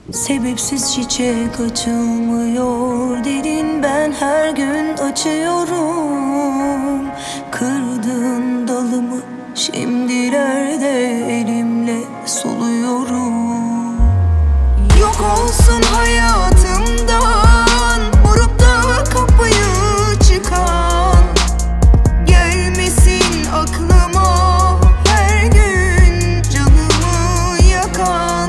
Sebepsiz çiçek açılmıyor dedin, ben her gün açıyorum. Kırdığın dalımı şimdilerde elimle suluyorum. Yok olsun hayatımdan vurup da kapıyı çıkan, gelmesin aklıma her gün canımı yakan.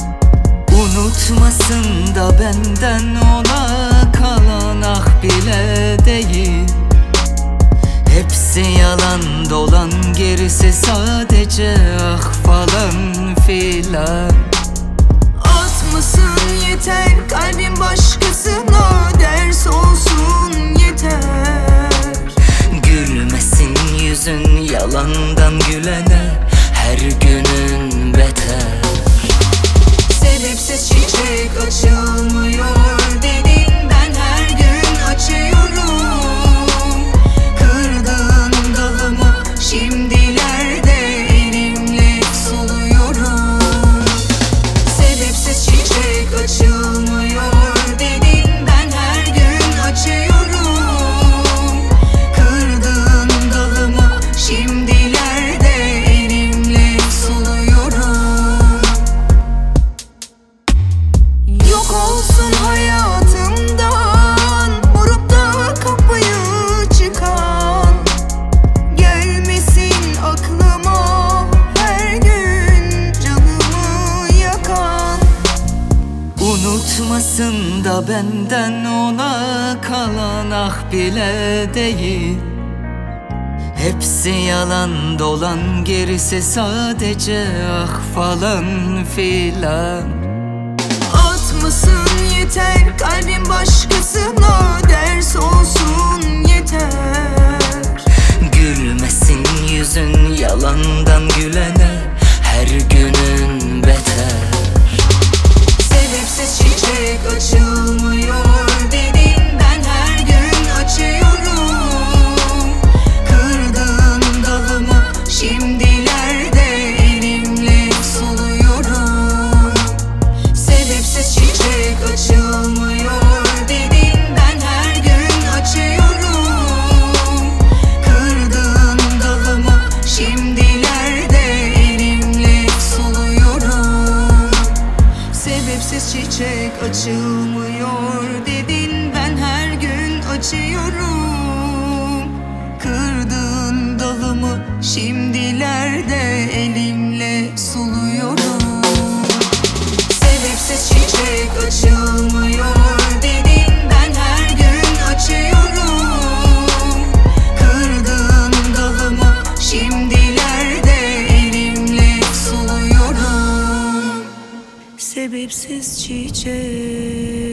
Unutmasın da benden ona kalan ah bile değil. Hepsi yalan dolan, gerisi sadece ah falan filan. Atmasın yeter kalbim başkasına, ders olsun yeter. Gülmesin yüzün yalandan gülene, her günün beter. Sebepsiz çiçek açılmıyor dedin, ben her gün açıyorum. Kırdığın dalımı şimdilerde elimle suluyorum. Sebepsiz çiçek açılmıyor dedin, ben her gün açıyorum. Kırdığın dalımı şimdilerde elimle suluyorum. Yok olsun hayatımdan vurup da kapıyı çıkan, gelmesin aklıma her gün canımı yakan. Unutmasın da benden ona kalan ah bile değil. Hepsi yalan dolan, gerisi sadece ah falan filan. Atmasın yeter kalbim başkasına, ders olsun yeter. Gülmesin yüzün yalandan gülene, her günün beter. Sebepsiz çiçek açılmıyor dedin, ben her gün açıyorum. Kırdığın dalımı şimdilerde elimle suluyorum. Sebepsiz çiçek açılmıyor dedin, ben her gün açıyorum. Kırdığın dalımı şimdilerde elimle suluyorum. Sebepsiz çiçek açılmıyor dedin, ben her gün açıyorum. Kırdığın dalımı şimdilerde elimle suluyorum. Sebepsiz çiçek açılmıyor dedin, ben her gün açıyorum. Kırdığın dalımı şimdilerde elimle suluyorum. Sebepsiz çiçek